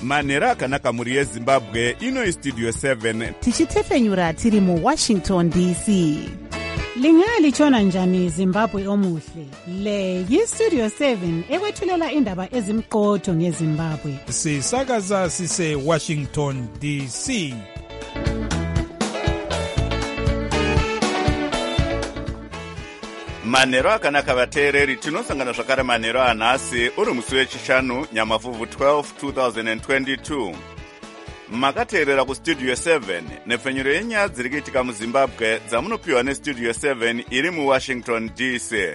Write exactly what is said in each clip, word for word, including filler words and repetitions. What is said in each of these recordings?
manhero akanaka mhuri yezimbabwe. Ino istudio seven tichitefenyura tiri muwashington D C. Lingalitshona njani Zimbabwe omuhle? Le yistudio seven ekwethulela indaba ezimqotho ngeZimbabwe. Sisakaza sise Washington D C. manhero akanaka vateereri, tinosangana zvakare manhero anhasi uri musi wechishanu nyamavhuvhu twelve two thousand twenty-two. Makateerera kustudio seven nepfenyuro yenyaya dziri kuitika muzimbabwe dzamunopiwa nestudio seven iri muwashington D C.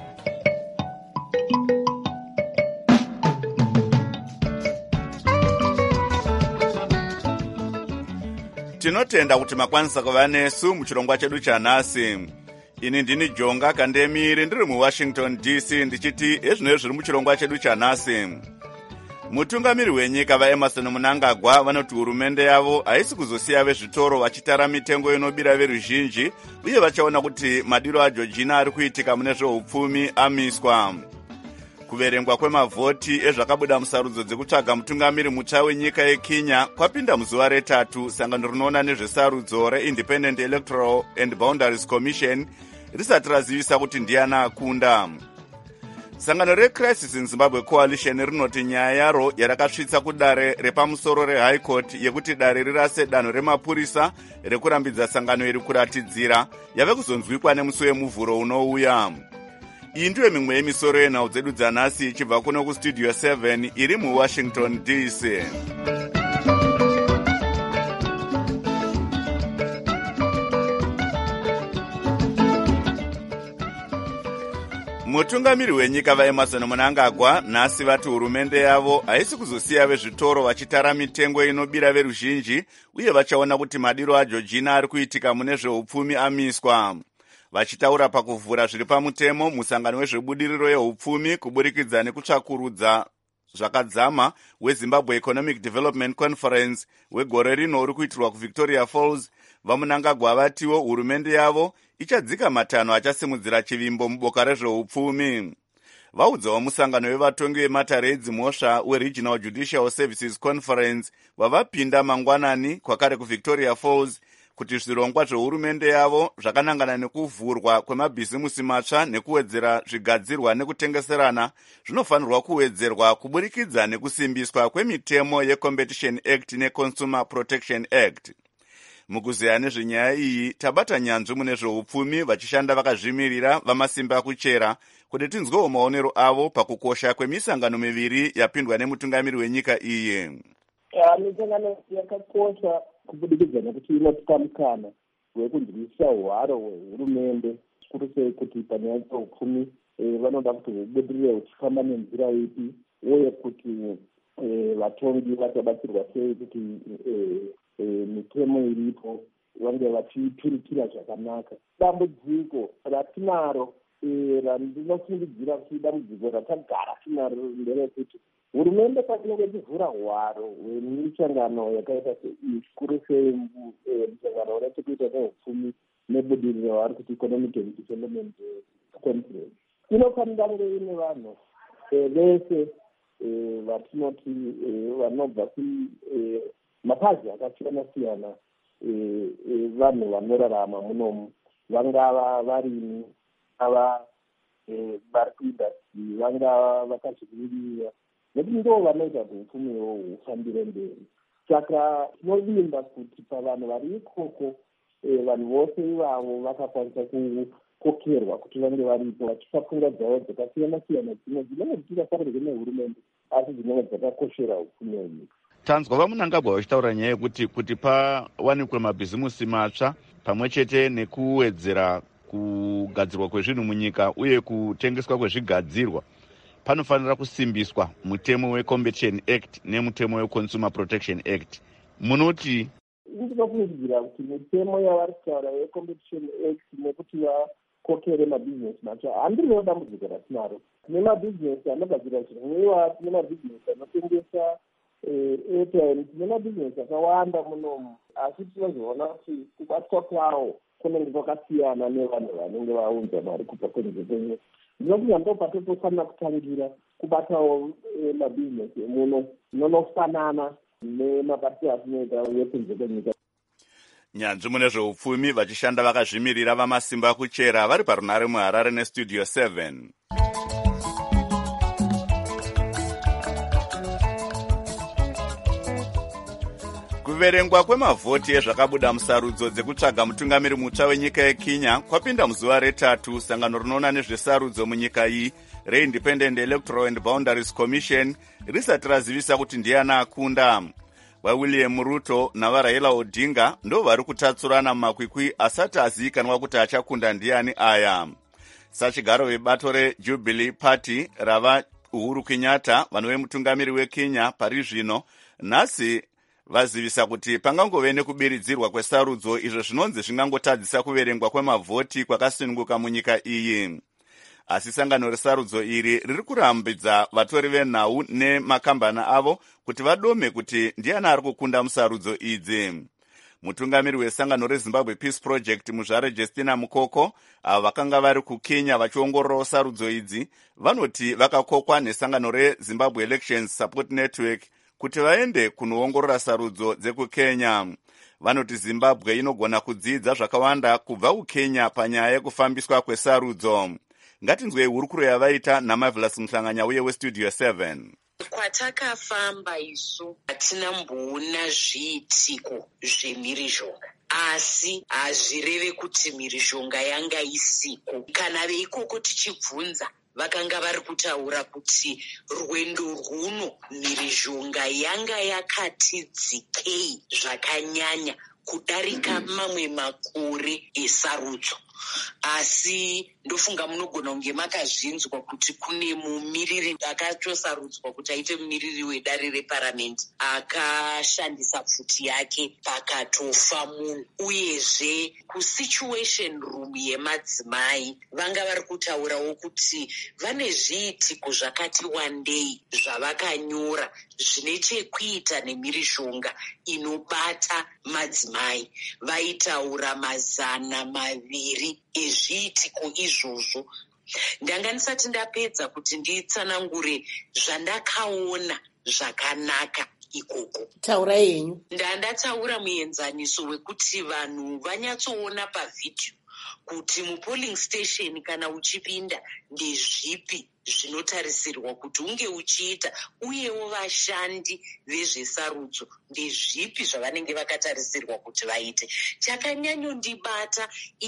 Tinotenda kuti makwanisa kuva nesu muchirongwa chedu chanhasi. Ini ndini Jonga Kandemiri ndiri muwashington D C ndichiti ezvinoi zviri muchirongwa chedu chanhasi. Mutungamiri wenyika vaEmerson Mnangagwa vanoti hurumende yavo haisi kuzosiya vezvitoro vachitara mitengo inobira veruzhinji uye vachaona kuti madiro aJoργina ari kuitika mune zveupfumi amiswa. Kuverengwa kwemavhoti ezvakabuda musarudzo dzekutsvaga mutungamiri mutsva wenyika yeKenya kwapinda muzuva retatu. Sangano rinoona nezvesarudzo reIndependent Electoral and Boundaries Commission risati razivisa kuti ndiani akunda. Sangano reCrisis in Zimbabwe Coalition rinoti nyaya yaro yarakasvitsa kudare repamusoro reHigh Court yekuti dare rirase danho remapurisa rekurambidza sangano iri kuratidzira yave kuzonzwikwa nemusi wemuvhuro unouya. Iyi ndiyo mimwe yemisoro yenhau dzedu dzanhasi ichibva kuno kustudio seven iri muwashington D C. Mutungamiri wenyika vaEmerson Mnangagwa nhasi vati hurumende yavo haisi kuzosiya vezvitoro vachitara mitengo inobira veruzhinji uye vachaona kuti madiro aJoργina ari kuitika mune zveupfumi amiswa. Vachitaura pakuvhura zviri pamutemo musangano wezvebudiriro yeupfumi kuburikidza nekutsvakurudza zvakadzama weZimbabwe Economic Development Conference wegore rino uri kuitirwa kuVictoria Falls, vaMnangagwa vatiwo hurumende yavo ichadzika matanho achasimudzira chivimbo muboka rezveupfumi. Vaudzawo musangano wevatongi vematare edzimhosva weRegional Judicial Services Conference wavapinda mangwanani kwakare kuVictoria Falls kuti zvirongwa zvehurumende yavo zvakanangana nekuvhurwa kwemabhizimusi matsva nekuwedzera zvigadzirwa nekutengeserana zvinofanirwa kuwedzerwa kuburikidza nekusimbiswa kwemitemo yeCompetition Act neConsumer Protection Act. Mukuzeya nezvenyaya iyi tabata nyanzvi mune zveupfumi vachishanda vakazvimirira vamasimba kuchera kuti tinzwewo maonero avo pakukosha kwemisangano miviri yapindwa nemutungamiri wenyika iyi. Misangano yakakosha kubudikidza nekuti inotipa mukana wekunzwisa hwaro hwehurumende zvikuru sei kuti panyaya dzeupfumi vanoda kuti hubudirire huchifamba nenzira ipi uye kuti vatongi vachabatsirwa sei kuti mitemo iripo vange vachipirikira zvakanaka. Dambudziko ratinaro randinofungidzira kuti dambudziko ratagara tinaro nderekuti hurumende patinenge tivhura hwaro hwemisangano yakaita sei zvikuru sei misangano ine chekuita neupfumi nebudiriro vari kuti Economic and Development Conference inofanira kunge ine vanhu vese vatinoti vanobva mapazi akasiyana siyana vanhu vanorarama munomu, vangava varimi, vangava vari kuindastri, vangava vakazvimirira, nekuti ndo vanoita kuti upfumiwo hufambire mberi. Saka tinovimba kuti pavanhu vari ikoko vanhu vose ivavo vakakwanisa kukokerwa kuti vange varipo vachipa pfungwa dzavo dzakasiyana siyana dzimwe dzinenge dzisingafarirwe nehurumende asi dzinenge dzakakoshera upfumi hwenyika. Tanzwa vaMnangagwa vachitaura nyaya yekuti kuti pawanikwe mabhizimusi matsva pamwe chete nekuwedzera kugadzirwa kwezvinhu munyika uye kutengeswa kwezvigadzirwa panofanira kusimbiswa mutemo weCompetition Act nemutemo weConsumer Protection Act. Munoti ndinofungidzira kuti mitemo yavari kutaura yeCompetition Act nekuti vakokere mabhizinesi matsva handiriwo dambudziko ratinaro. Tine mabhizinesi anogadzira zvinwiwa, tine mabhizinesi anotengesa airtime, tine mabhizinesi akawanda munomu, asi tinozoona kuti kubatwa kwawo kunenge kwakasiyana nevanhu vanenge vaunza mari kubva kunze kwenyika. Ndinofunga ndo patinofanira kutangira kubatawo mabhizinesi emuno nonofanana nemabasa atinoita yekunze kwenyika. Nyanzvi mune zveupfumi vachishanda vakazvimirira vamasimba kuchera vari parunare muHarare nestudio seven. Kuverengwa kwemavhoti ezvakabuda musarudzo dzekutsvaga mutungamiri mutsva wenyika yeKenya kwapinda muzuva retatu. Sangano rinoona nezvesarudzo munyika iyi reIndependent Electoral and Boundaries Commission risati razivisa kuti ndiani akunda. VaWilliam Ruto navaRaila Odinga ndo vari kutatsurana mumakwikwi asati azivikanwa kuti achakunda ndiani aya. Sachigaro vebato reJubilee Party rava Uhuru Kenyatta vanove mutungamiri weKenya pari zvino nhasi vazivisa kuti pangangove nekubiridzirwa kwesarudzo izvo zvinonzi zvingangotadzisa kuverengwa kwemavhoti kwakasununguka munyika iyi. Asi sangano resarudzo iri riri kurambidza vatori venhau nemakambana avo kuti vadome kuti ndiani ari kukunda musarudzo idzi. Mutungamiri wesangano reZimbabwe Peace Project muzvare Justina Mukoko avo vakanga vari kuKenya vachiongororawo sarudzo idzi vanoti vakakokwa nesangano reZimbabwe Elections Support Network kuti vaende kunoongorora sarudzo dzekuKenya. Vanoti Zimbabwe inogona kudzidza zvakawanda kubva kuKenya panyaya yekufambiswa kwesarudzo. Ngatinzwei hurukuro yavaita naMarvelous Mhlanganya uye westudio seven. Kwatakafamba isu hatina mboona zviitiko zvemhirizhonga, asi hazvireve kuti mhirizhonga yanga isiko. Kana veikoko tichibvunza vakanga vari kutaura kuti rwendo rwuno mhirizhonga yanga yakati dzikei zvakanyanya kudarika mamwe makore esarudzo. Asi ndofunga munogona kunge makazvinzwa kuti kune mumiriri akatosarudzwa kuti aite mumiriri wedare reparamende akashandisa pfuti yake pakatofa munhu. Uyezve kusituation room yemadzimai vanga vari kutaurawo kuti vane zviitiko zvakati wandei zvavakanyora zvine chekuita nemhirizhonga inobata madzimai. Vaitaura mazana maviri ezviitiko izvozvo. Ndanga ndisati ndapedza kuti nditsanangure zvandakaona zvakanaka ikoko. Taura yenyu. Ndandataura muenzaniso wekuti vanhu vanyatsoona pavhidhiyo kuti mupolling station kana uchipinda ndezvipi zvinotarisirwa kuti unge uchiita, uyewo vashandi vezvesarudzo ndezvipi zvavanenge vakatarisirwa kuti vaite. Chakanyanyondibata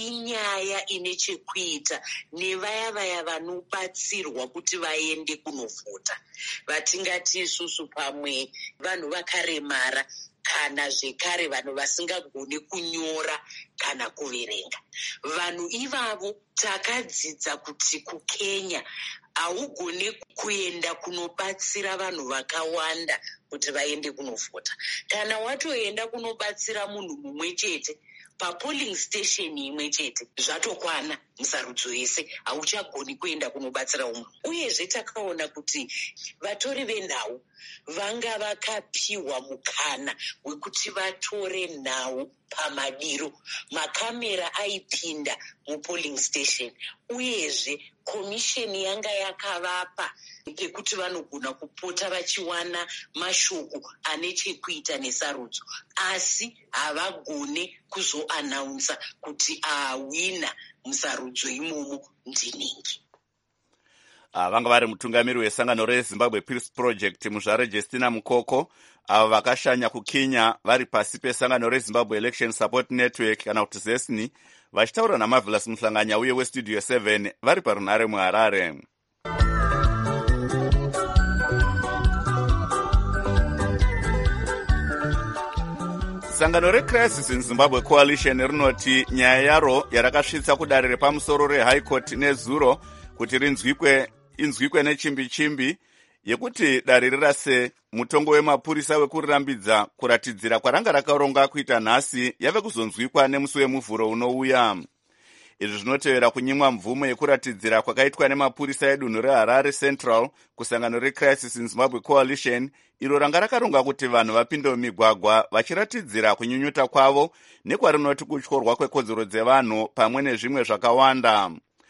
inyaya ine chekuita nevaya vaya vanobatsirwa kuti vaende kunovhota. Vatingati isusu pamwe vanhu vakaremara kana zvekare vanhu vasingagoni kunyora kana kuverenga. Vanhu ivavo takadzidza kuti kuKenya haugone kuenda kunobatsira vanhu vakawanda kuti vaende kunovhota. Kana watoenda kunobatsira munhu mumwe chete papolling station imwe chete zvatokwana musarudzo yese, hauchagoni kuenda kunobatsira umwe. Uyezve takaona kuti vatori venhau vanga vakapiwa mukana wekuti vatore nhau pamadiro. Makamera aipinda mupolling station, uyezve komisheni yanga yakavapa pekuti vanogona kupota vachiwana mashoko ane chekuita nesarudzo, asi havagone kuzoanaunsa kuti awina musarudzo imomo ndiningi. Vanga vari mutungamiri wesangano reZimbabwe Peace Project muzvare Justina Mukoko avo vakashanya kuKenya vari pasi pesangano reZimbabwe Election Support Network kana kuti ZESNI vachitaura naMarvelous Mhlanganya uye westudio seven vari parunare muHarare. Sangano reCrisis in Zimbabwe Coalition rinoti nyaya yaro yarakasvitsa kudare repamusoro reHigh Court nezuro kuti rinzwikwe inzwikwe nechimbi chimbi yekuti dare rirase mutongo wemapurisa wekurambidza kuratidzira kwaranga rakaronga kuita nhasi yave kuzonzwikwa nemusi wemuvhuro unouya. Izvi zvinotevera kunyimwa mvumo yekuratidzira kwakaitwa nemapurisa edunhu reHarare Central kusangano reCrisis in Zimbabwe Coalition iro ranga rakaronga kuti vanhu vapinde mumigwagwa vachiratidzira kunyunyuta kwavo nekwarinoti kutyorwa kwekodzero dzevanhu pamwe nezvimwe zvakawanda.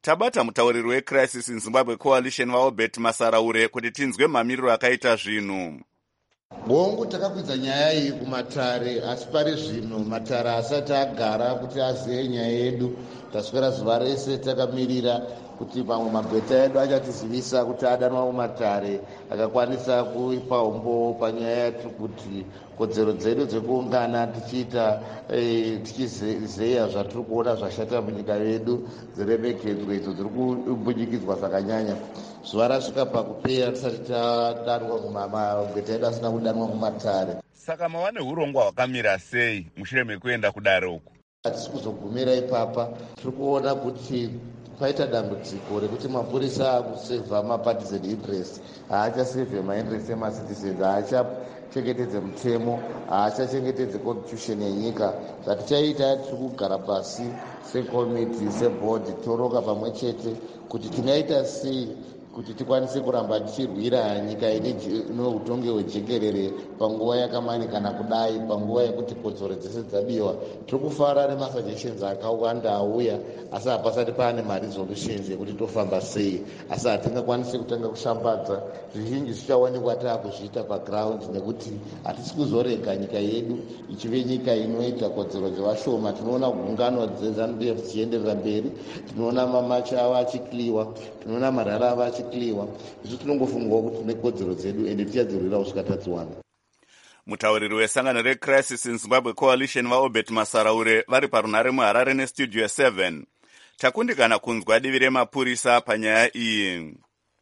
tabata mutauriri wecrisis in Zimbabwe Coalition vaobert Masaraure kuti tinzwe mamiriro akaita zvinhu. Bongo takakwidza nyaya iyi kumatare, asi pari zvino matare asati agara kuti azive nyaya yedu. Taswera zuva rese takamirira kuti pamwe magweta edu achatizivisa kuti adanwa kumatare, akakwanisa kuipa umbo panyaya yatu kuti kodzero dzedu dzekuungana tichiita e, tichizeya zvatiri kuona zvashata munyika yedu dziremekedzwe idzo dziri kubunyikidzwa zvakanyanya. Zuva rasvika pakupera tisati tadanwa kumagweta edu asina kudanwa kumatare. Saka mava neurongwa hwakamira sei mushure mekuenda kudaroko? Hatisi kuzogumira ipapa. Tiri kuona kuti paita dambudziko rekuti mapurisa akusevha mapartisan interest, haachasevhe mainterest emacitizens, haachachengetedze mutemo, haachachengetedze constitution yenyika. Zvatichaita tiri kugara pasi sekomiti sebhodhi toroka pamwe chete kuti tingaita sei kuti tikwanise kuramba tichirwira nyika ine utongi hwejekerere panguva yakamanikana kudai, panguva yekuti kodzero dzese dzabiwa. Tiri kufara nemasuggestions akawanda auya, asi hapasati paane maresolutions yekuti tofamba sei, asi hatingakwanisi kutanga kushambadza. Zvizhinji zvichawanikwa taakuzviita paground nekuti hatisi kuzorega nyika yedu ichive nyika inoita kodzero dzevashoma. Tinoona gungano dzeZANU-P F dzichienderera mberi, tinoona mamacha ava achikliwa, tinoona marara ava achikliwa. Isu tinongofungwa kuti tine kodzero dzedu ende tichadzirwira kusvika tadziwana. Mutauriri wesangano recrisis in Zimbabwe Coalition vaobert Masaraure vari parunhare muHarare nestudio seven. Takundikana kunzwa divi remapurisa panyaya iyi.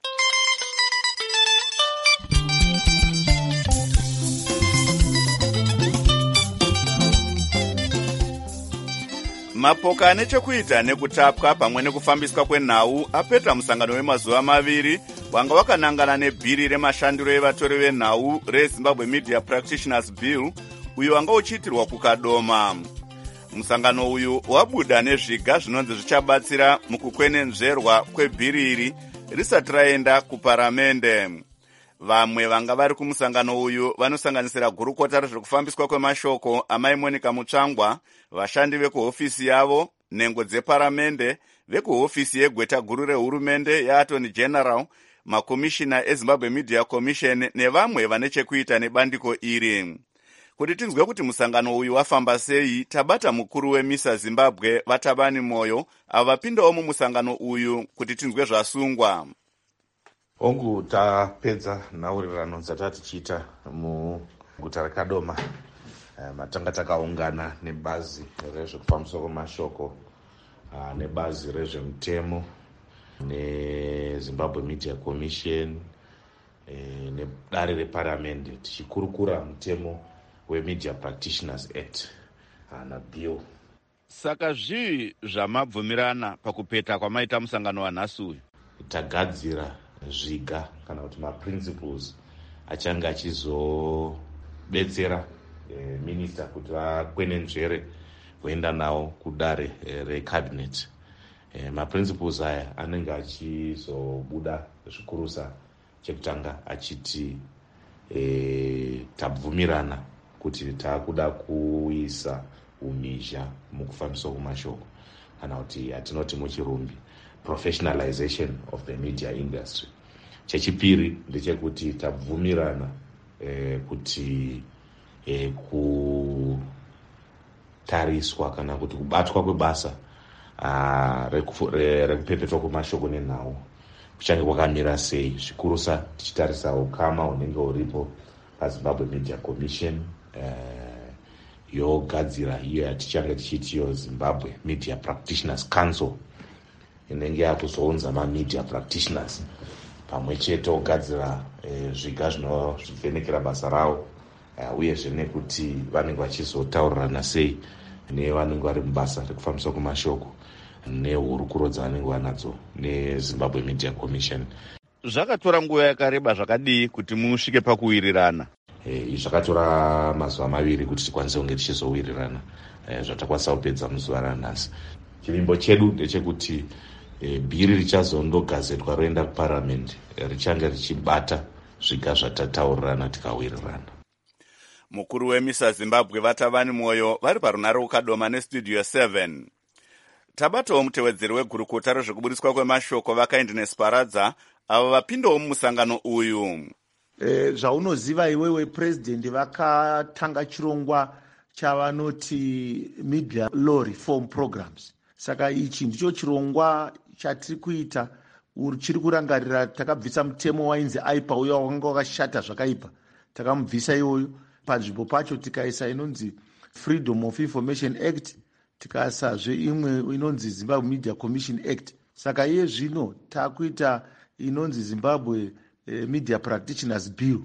Mapoka nechekuita nekutapwa pamwe nekufambiswa kwenhau apeta musangano wemazuva maviri wanga wakanangana nebhiri remashandiro evatori venhau reZimbabwe Media Practitioners Bill uyo wanga uchiitirwa kukadoma. Musangano uyu wabuda nezviga zvinonzi zvichabatsira mukukwenenzverwa kwebhiri iri risati raenda kuparamende. Vamwe vanga vari kumusangano uyu vanosanganisira gurukota rezvekufambiswa kwemashoko amai Monica Mutsvangwa, vashandi vekuhofisi yavo, nhengo dzeparamende, vekuhofisi yegweta guru rehurumende yaAttorney General, makomishina eZimbabwe Media Commission nevamwe vane chekuita nebandiko iri. Kuti tinzwe kuti musangano uyu wafamba sei, tabata mukuru weMISA Zimbabwe Vatabani Moyo avapindawo mumusangano uyu kuti tinzwe zvasungwa. Ongu tapedza nhaurirano dzatati tichiita muguta reKadoma. Matanga takaungana nebazi rezvekufambiswa kwemashoko, nebazi rezvemutemo, neZimbabwe Media Commission, nedare reparamende tichikurukura mutemo weMedia Practitioners Act nabill. Saka zvii zvamabvumirana pakupeta kwamaita musangano wanhasi uyu? Tagadzira zviga kana kuti maprinciples achange achizobetsera eh, minista kuti vakwenenzvere kuenda nawo kudare eh, recabinet. Eh, maprinciples aya anenge achizobuda zvikurusa. Chekutanga achiti eh, tabvumirana kuti taakuda kuisa umhizha mukufambiswa kwemashoko kana kuti atinoti muchirumbi professionalization of the media industry. Chechipiri ndechekuti tabvumirana eh, kuti eh, kutariswa kana kuti kubatwa kwebasa uh, rekupepetwa kwemashoko nenhau kuchange kwakamira sei, zvikurusa tichitarisa ukama hunenge huripo paZimbabwe Media Commission eh, yogadzira iyo yatichange tichitiyo Zimbabwe Media Practitioners Council inenge yakuzounza mamedia practitioners pamwe chete ogadzira e, zviga zvinovhenekera basa ravo uh, uyezve nekuti vanenge vachizotaurirana sei nevanenge vari mubasa rekufambiswa kwemashoko nehurukuro dzavanenge vanadzo neZimbabwe Media Commission. Zvakatora nguva yakareba zvakadii kuti musvike pakuwirirana? E, zvakatora mazuva maviri kuti tikwanise kunge tichizowirirana e, zvatakwanisa kupedza muzuva ranhasi. Chivimbo chedu ndechekuti e, bhiri richazondogazetwa roenda kuparamendi e, richange richibata zviga zvatataurirana tikawirirana. Mukuru weMISA Zimbabwe Vatabani Moyo vari parunhare kuKadoma nestudio seven. tabatawo mutevedzeri wegurukuta rezvekubudiswa kwemashoko vakaindinesi paradza avo vapindawo mumusangano uyu. E, zvaunoziva iwewe purezidendi vakatanga chirongwa chavanoti media law reform programs. Saka ichi ndicho chirongwa chatiri kuita chiri kurangarira. Takabvisa mutemo wainzi aipa uyo wanga wakashata zvakaipa, takamubvisa iyoyo. Panzvimbo pacho tikaisa inonzi Freedom of Information Act, tikasazve imwe inonzi Zimbabwe Media Commission Act. Saka iye zvino takuita inonzi Zimbabwe eh, Media Practitioners Bill,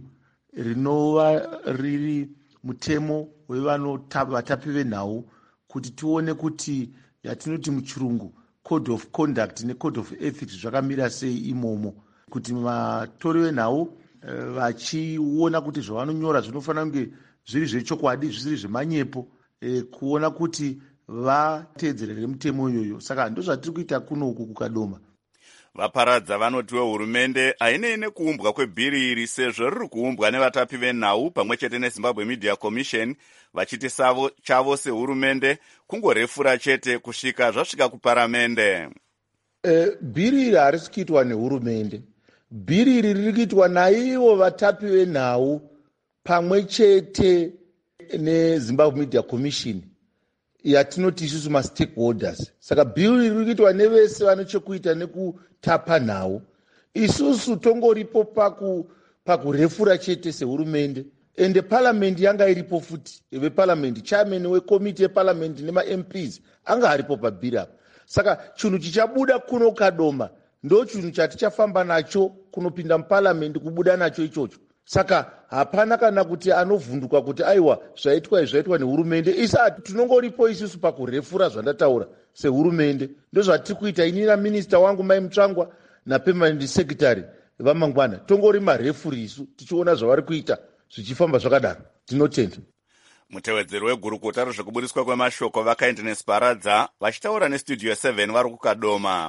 rinova riri mutemo wevatapi venhau, kuti tione kuti yatinoti muchirungu code of conduct necode of ethics zvakamira sei imomo, kuti matori venhau vachiona kuti zvavanonyora zvinofanira kunge zviri zvechokwadi, zvisiri zvemanyepo, e, kuona kuti vateedzerere mutemo iyoyo. Saka ndozvatiri kuita kuno uku kukadoma. Vaparadza vanotiwe hurumende hainei nekuumbwa kwebhiri iri sezvo riri kuumbwa nevatapi venhau pamwe chete neZimbabwe Media Commission, vachiti savo chavo sehurumende kungorefura chete kusvika zvasvika kuparamende. E, bhiri iri harisi kuitwa nehurumende. Bhiri iri riri kuitwa naivo vatapi venhau pamwe chete neZimbabwe Media Commission yatinoti isusu mastakeholders. Saka bhiri riri kuitwa nevese vane chekuita nekutapa nhau. Isusu tongoripo paku pakurefura chete sehurumende. Ende parliament yanga iripo futi. Veparliament, chairman wekomiti yeparliament nema-M Ps anga aripo pabhiri apa. Saka chinhu chichabuda kuno kadoma ndo chinhu chatichafamba nacho kunopinda muparliament kubuda nacho ichocho. Saka hapana kana kuti anovhunduka kuti aiwa zvaitwa izvaitwa nehurumende. Isa tinongoripo isusu pakurefura zvandataura sehurumende. Ndozvatiri kuita ini naminista wangu Mai Mutsvangwa napermanent secretary vamangwana. Tongori marefuri isu tichiona zvavari kuita zvichifamba zvakadaro. Tinotenda. Mutevedzeri wegurukuta rezvekubudiswa kwemashoko vakaindinesi paradza vachitaura nestudio seven vari kukadoma.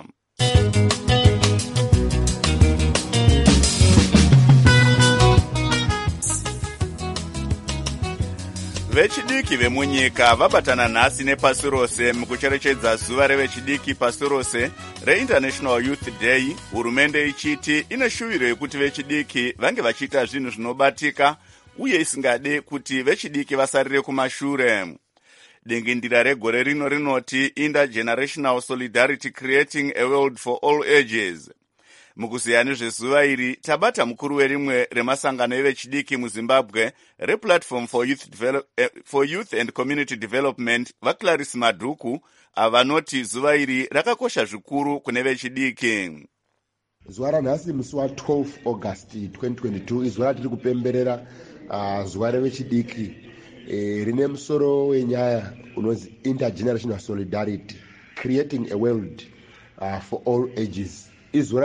Vechidiki vemunyika vabatana nhasi nepasi rose mukucherechedza zuva revechidiki pasi rose reInternational Youth Day, hurumende ichiti ine shuviro yekuti vechidiki vange vachiita zvinhu zvinobatika uye isingade kuti vechidiki vasarire kumashure. Dingindira regore rino rinoti Intergenerational Solidarity Creating a World for All Ages. Mukuziya nezvezuva iri tabata mukuru werimwe remasangano evechidiki muZimbabwe rePlatform for Youth, Develop, eh, for Youth and Community Development vaClarisse Madhuku avanoti zuva iri rakakosha zvikuru kune vechidiki. Zuva ranhasi musi wa twelve August twenty twenty-two izuva ratiri kupemberera uh, zuva revechidiki eh, rine musoro wenyaya unonzi Intergenerational Solidarity Creating a World uh, for All Ages. Izuva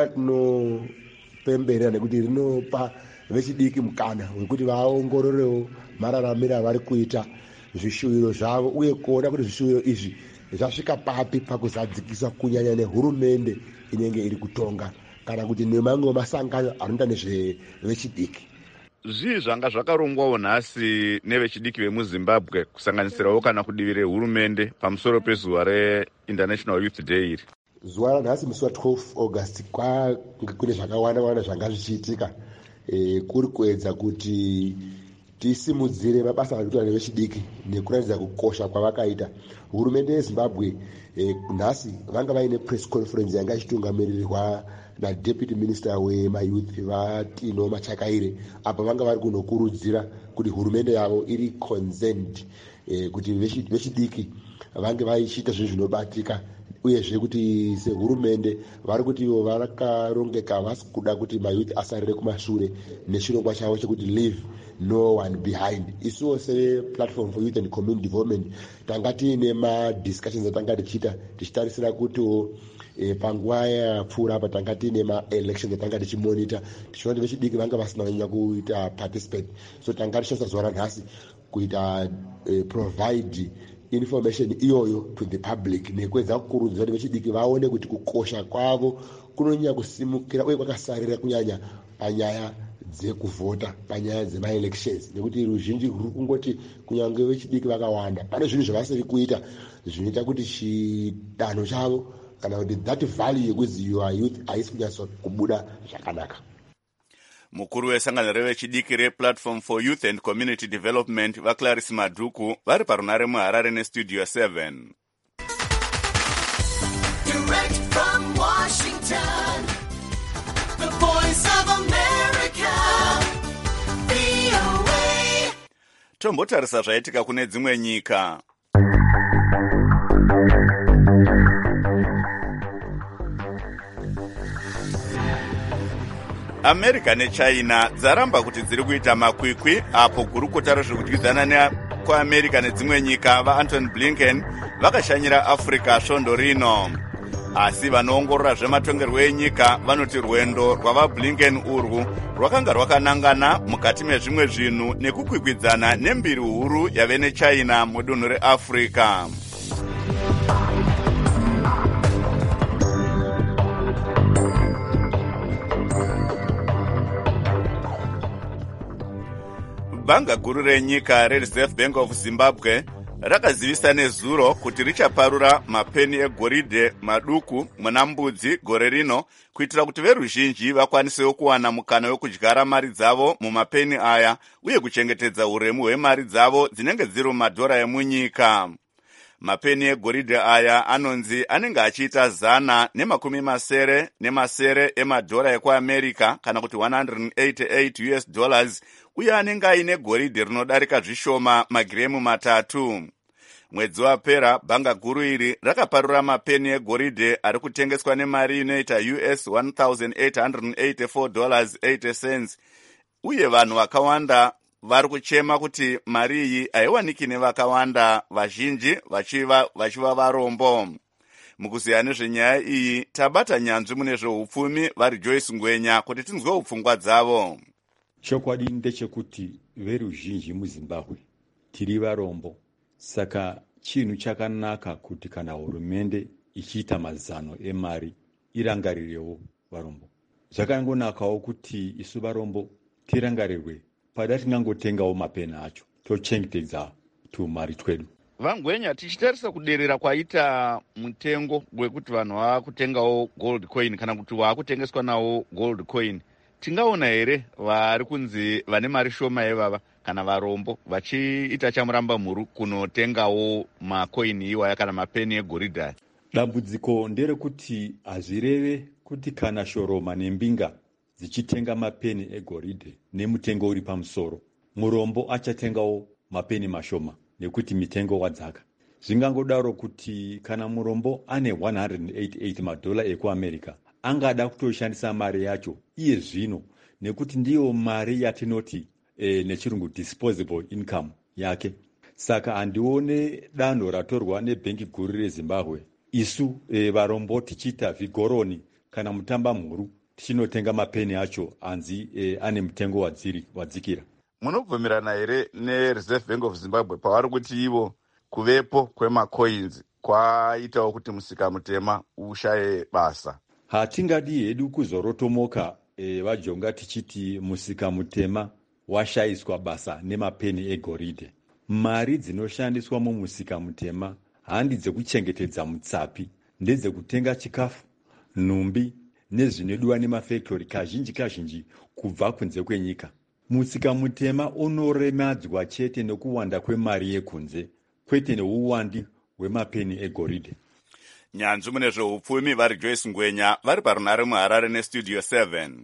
ratinopemberera nekuti rinopa vechidiki mukana wekuti vaongororewo mararamiro avari kuita zvishuviro zvavo uye kuona kuti zvishuviro izvi zvasvika papi pakuzadzikiswa kunyanya nehurumende inenge iri kutonga kana kuti nemamwe masangano anoita nezvevechidiki. Zvii zvanga zvakarongwawo nhasi nevechidiki vemuZimbabwe kusanganisirawo kana kudivi rehurumende pamusoro pezuva reInternational Youth Day iri? Zuva ranhasi musi wa twelve August kwange kune zvakawanda wanda zvanga zvichiitika, e, kuri kuedza kuti tisimudzire mabasa anoitwa nevechidiki nekuratidza kukosha kwavakaita. Hurumende yeZimbabwe e, nhasi vanga vaine press conference yanga ichitungamirirwa naDeputy Minister wemayouth Vatino Machakaire, apa vanga vari kunokurudzira kuti hurumende yavo iri concerned e, kuti vechidiki vange vachiita zvinhu zvinobatika uyezve kuti sehurumende vari kuti ivo varakarongeka vasi kuda kuti mayouth asarire kumashure nechirongwa chavo chekuti leave no one behind. Isuwo sePlatform for Youth and Community Development tanga tiine madiscussions atanga tichiita tichitarisira kuti e, panguva yapfuura apa tanga tiine maelections atanga tichimonita tichiona kuti vechidiki vanga vasina kunyanya kuita participate. So tanga tichisa zuva ranhasi kuita e, provide information iyoyo to the public nekuedza kukurudzira kuti vechidiki vaone kuti kukosha kwavo kunonyanya kusimukira uye kwakasarira kunyanya panyaya dzekuvhota panyaya dzemaelections, nekuti ruzhinji ruri kungoti kunyange vechidiki vakawanda pane zvinhu zvavasiri kuita zvinoita kuti chidanho chavo kana kuti that value yekuzi your youth haisi kunyatsa kubuda zvakanaka. Mukuru wesangano revechidiki replatform for youth and community development vaClarisse Madhuku vari parunare muHarare nestudio seven. Direct from Washington, the voice of America, V O A. Tombotarisa zvaitika kune dzimwe nyika. America neChina dzaramba kuti dziri kuita makwikwi apo gurukota rezvekudyidzana kwaAmerica nedzimwe nyika vaAntony Blinken vakashanyira Africa svondo rino. Asi vanoongorora zvematongerwo enyika vanoti rwendo rwavaBlinken urwu rwakanga rwakanangana mukati mezvimwe zvinhu nekukwikwidzana nembiri huru yave neChina mudunhu reAfrica. Bhanga guru renyika reReserve Bank of Zimbabwe rakazivisa nezuro kuti richaparura mapeni egoridhe maduku muna mbudzi gore rino kuitira kuti veruzhinji vakwanisewo kuwana mukana wekudyara mari dzavo mumapeni aya uye kuchengetedza uremu hwemari dzavo dzinenge dziri mumadhora emunyika. Mapeni egoridhe aya anonzi anenge achiita zana nemakumi masere nemasere emadhora ekuAmerica kana kuti one hundred eighty-eight U S dollars uye anenge aine goridhe rinodarika zvishoma magiremu matatu. Mwedzi wapera bhanga guru iri rakaparura mapeni egoridhe ari kutengeswa nemari inoita U S one thousand eight hundred eighty-four dollars and eighty cents uye vanhu vakawanda vari kuchema kuti mari iyi haiwaniki nevakawanda, vazhinji vachiva vachiva varombo. Mukuziya nezvenyaya iyi tabata nyanzvi mune zveupfumi vari Joyce Ngwenya kuti tinzwe upfungwa dzavo. Chokwadi ndechekuti veruzhinji muZimbabwe tiri varombo, saka chinhu chakanaka kuti kana hurumende ichiita mazano emari irangarirewo varombo. Zvakangonakawo kuti isu varombo tirangarirwe pada tingangotengawo mapeni acho tochengetedza tumari twedu. Vangwenya, tichitarisa kuderera kwaita mutengo wekuti vanhu vakutengawo gold coin kana kuti vakutengeswa nawo gold coin, tingaona here vari kunzi vane mari shoma ivava kana varombo vachiita chamuramba mhuru kunotengawo makoini iwaya kana mapeni egoridhe? Dambudziko nderekuti hazvireve kuti kana shoroma nembinga dzichitenga mapeni egoridhe nemutengo uri pamusoro, murombo achatengawo mapeni mashoma nekuti mitengo wadzaka. Zvingangodaro kuti kana murombo ane one hundred eighty-eight madhola ekuAmerica angada kutoshandisa mari yacho iye zvino nekuti ndiyo mari yatinoti e, nechirungu disposable income yake. Saka handione danho ratorwa nebhengi guru reZimbabwe isu e, varombo tichita vigoroni kana mutamba mhuru tichinotenga mapeni acho anzi e, ane mutengo wadziri wadzikira. Munobvumirana here neReserve Bank of Zimbabwe pavari kuti ivo kuvepo kwemacoins kwaitawo kuti musika mutema ushaye basa? Hatingadi hedu kuzorotomoka e, vajonga tichiti musika mutema washayiswa basa nemapeni egoridhe. Mari dzinoshandiswa mumusika mutema handi dzekuchengetedza mutsapi, ndedzekutenga chikafu, nhumbi nezvinodiwa nemafactory kazhinji kazhinji kubva kunze kwenyika. Musika mutema unoremadzwa chete nekuwanda kwemari yekunze, kwete neuwandi hwemapeni egoridhe. Nyanzvi mune zveupfumi vari Joyce Ngwenya vari parunare muHarare nestudio seven.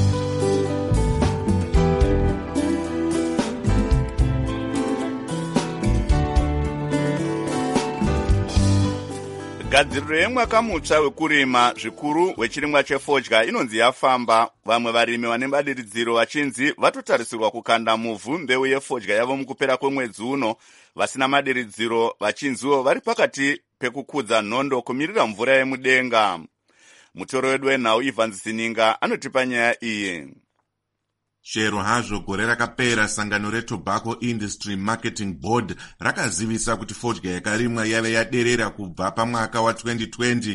Gadziriro yemwaka mutsva wekurima zvikuru wechirimwa chefodya inonzi yafamba. Vamwe varimi vane madiridziro vachinzi vatotarisirwa kukanda muvhu mbeu yefodya yavo mukupera kwemwedzi uno. Vasina madiridziro vachinziwo vari pakati pekukudza nhondo kumirira mvura yemudenga. Mutoro wedu wenhau Evans Sininga anotipa nyaya iyi. Chero hazvo gore rakapera sangano reTobacco Industry Marketing Board rakazivisa kuti fodya yakarimwa yave yaderera kubva pamwaka wa twenty twenty.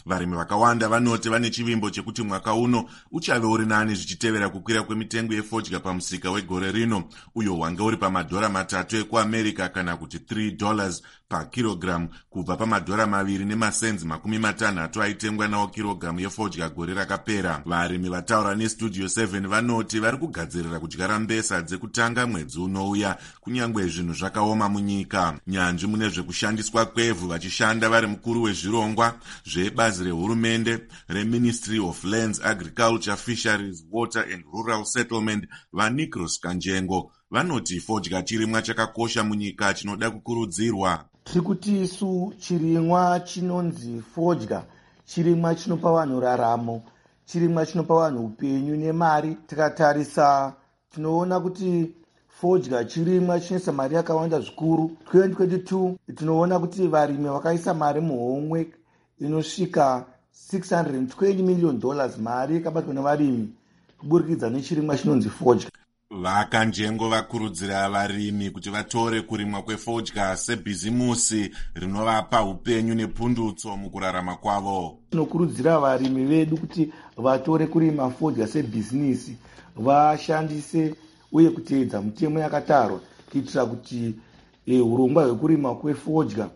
Varimi vakawanda vanoti vane chivimbo chekuti mwaka uno uchave uri nani zvichitevera kukwira kwemitengo yefodya pamusika wegore rino, uyo wange uri pamadhora matatu ekuamerica kana kuti three dollars pakilogramu kubva pamadhora maviri nemasenzi makumi matanhatu aitengwa nawo kilogramu yefodya gore rakapera. Varimi vataura nestudio seven vanoti vari kugadzirira kudyara mbesa dzekutanga mwedzi unouya kunyangwe zvinhu zvakaoma munyika. Nyanzvi mune zvekushandiswa kwevhu vachishanda vari mukuru wezvirongwa zvebazi rehurumende reMinistry of Lands, Agriculture, Fisheries, Water and Rural Settlement vaNicros Kanjengo vanoti fodya chirimwa chakakosha munyika chinoda kukurudzirwa. Tiri kuti isu chirimwa chinonzi fodya chirimwa chinopa vanhu raramo, chirimwa chinopa vanhu upenyu nemari. Tikatarisa tinoona kuti fodya chirimwa chinoisa mari yakawanda zvikuru. twenty twenty-two tinoona kuti varimi vakaisa mari muhomwe inosvika six hundred twenty million dollars mari yakabatwa nevarimi kuburikidza nechirimwa chinonzi fodya. Vakanjengo vakurudzira varimi kuti vatore kurimwa kwefodya sebhizimusi rinovapa upenyu nepundutso mukurarama kwavo. Tinokurudzira varimi vedu kuti vatore kurima fodya sebhizinisi, vashandise uye kuteedza mitemo yakatarwa kuitira kuti urongwa hwekurima kwefodya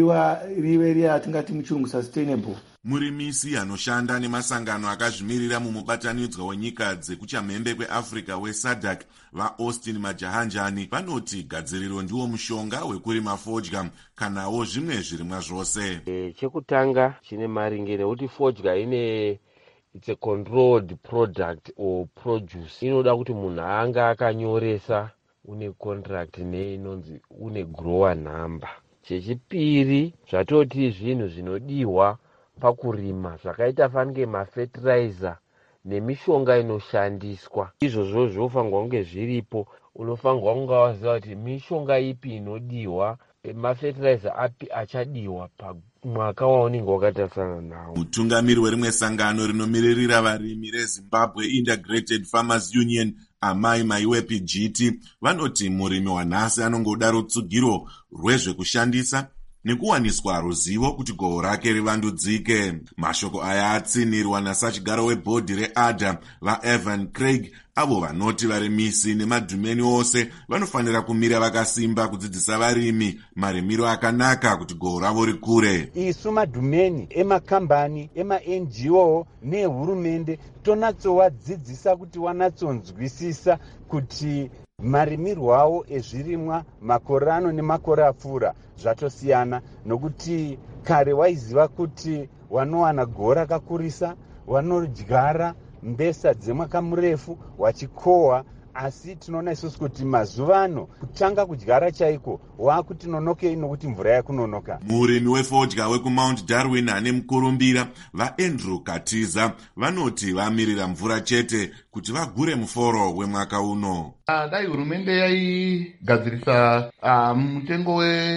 rive riyatingati muchirungu sustainable. Murimisi anoshanda nemasangano akazvimirira mumubatanidzwa wenyika dzekuchamhembe kweAfrica weSADC vaAustin Majahanjani vanoti gadziriro ndiwo mushonga wekurima fodya kanawo zvimwe zvirimwa zvose. E, chekutanga chine maringe nekuti fodya ine it's a controlled product or produce. Inoda kuti munhu anga akanyoresa une contract neinonzi une grower number. Chechipiri zvatoti zvinhu zvinodiwa pakurima zvakaita fanike mafertilizer nemishonga inoshandiswa. Izvozvo zvofanirwa kunge zviripo. Unofanirwa kunge waziva kuti mishonga ipi inodiwa, mafertilizer api achadiwa pamwaka waunenge wakatarisana nawo. Mutungamiri werimwe sangano rinomiririra varimi reZimbabwe Integrated Farmers Union Amai Maiwepi Jiti vanoti murimi wanhasi anongoda rutsugiro rwezvekushandisa nekuwaniswa ruzivo kuti goho rake rivandudzike. Mashoko aya atsinirwa nasachigaro webhodhi reADA vaEvan Craig, avo vanoti varimisi nemadhumeni ose vanofanira kumira vakasimba kudzidzisa varimi marimiro akanaka kuti goho ravo rikure. Isu madhumeni emakambani ema-N G O nehurumende tonatsovadzidzisa kuti wanatsonzwisisa kuti marimirwo avo ezvirimwa makore ano nemakore apfuura zvatosiyana, nokuti kare waiziva kuti wanowana goho rakakurisa, wanodyara mbesa dzemwaka murefu wachikohwa, asi tinoona isusu kuti mazuva ano kutanga kudyara chaiko wakuti nonokei nokuti mvura yakunonoka. Murimi wefodya wekumount Darwin ane mukurumbira vaAndrew Katiza vanoti vamirira mvura chete kuti vagure muforo wemwaka uno. Dai hurumende yaigadzirisa uh, mutengo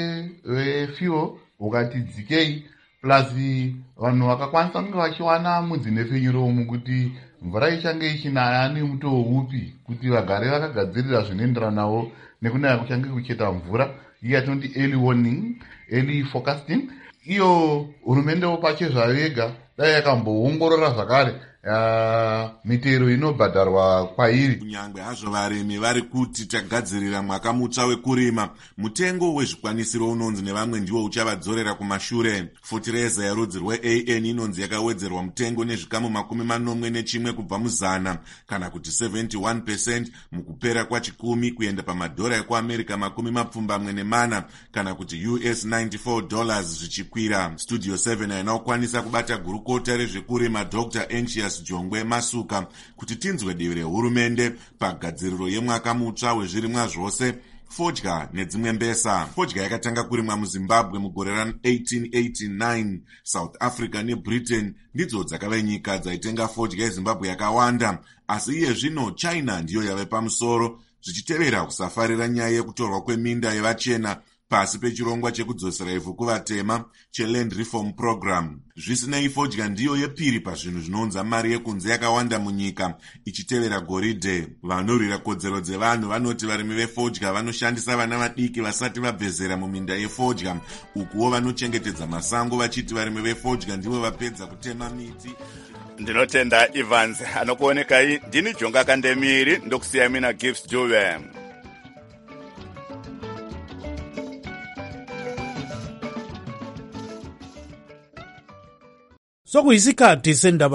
wefuel ukati dzikei, plus vanhu vakakwanisa kunge vachiwana mudzi nefenyuro mukuti mvura ichange ichinaya nemutoo upi kuti vagare vakagadzirira zvinoenderanawo nekunaya kuchange kucheta mvura, iya tonoti early warning, early forecasting. Iyo hurumendewo pache zvavega dai yakamboongorora zvakare Uh, mitero inobhadharwa kwairi. Kunyangwe hazvo varimi vari kuti tagadzirira mwaka mutsva wekurima, mutengo wezvikwanisiro unonzi nevamwe ndiwo uchavadzorera kumashure. Fotireza yerudzi rweA N inonzi yakawedzerwa mutengo nezvikamu makumi manomwe nechimwe kubva muzana, kana kuti seventy-one percent mukupera kwachikumi kuenda pamadhora ekuAmerica makumi mapfumbamwe nemana, kana kuti U S ninety-four dollars zvichikwira. Studio seven ainokwanisa kubata gurukota rezvekurima Doctor Anxious Jongwe Masuka kuti tinzwe divi rehurumende pagadziriro yemwaka mutsva wezvirimwa zvose, fodya nedzimwe mbesa. Fodya yakatanga kurimwa muZimbabwe mugore ra-eighteen eighty-nine. South Africa neBritain ndidzo dzakava nyika dzaitenga fodya yeZimbabwe yakawanda, asi iye zvino China ndiyo yave pamusoro, zvichitevera kusafarira nyaya yekutorwa kweminda yevachena pasi pechirongwa chekudzosera ivhu kuvatema cheland reform program. Zvisinei, fodya ndiyo yepiri pazvinhu zvinounza mari yekunze yakawanda munyika ichitevera goridhe. Vanorwira kodzero dzevanhu vanoti varimi vefodya vanoshandisa vana vadiki vasati vabvezera muminda yefodya, ukuwo vanochengetedza masango vachiti varimi vefodya ndivo vapedza kutema miti. Ndinotenda Evans anokuonekai ndini Jonga Kandemiri ndokusiya mina Gibbs Juve. Sokuyisikhathi sendaba